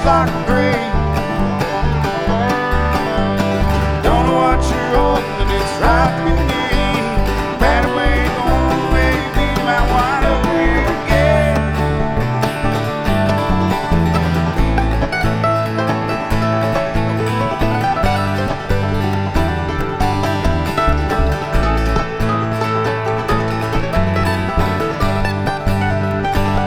like a grave. Don't know what you're holding, it's right beneath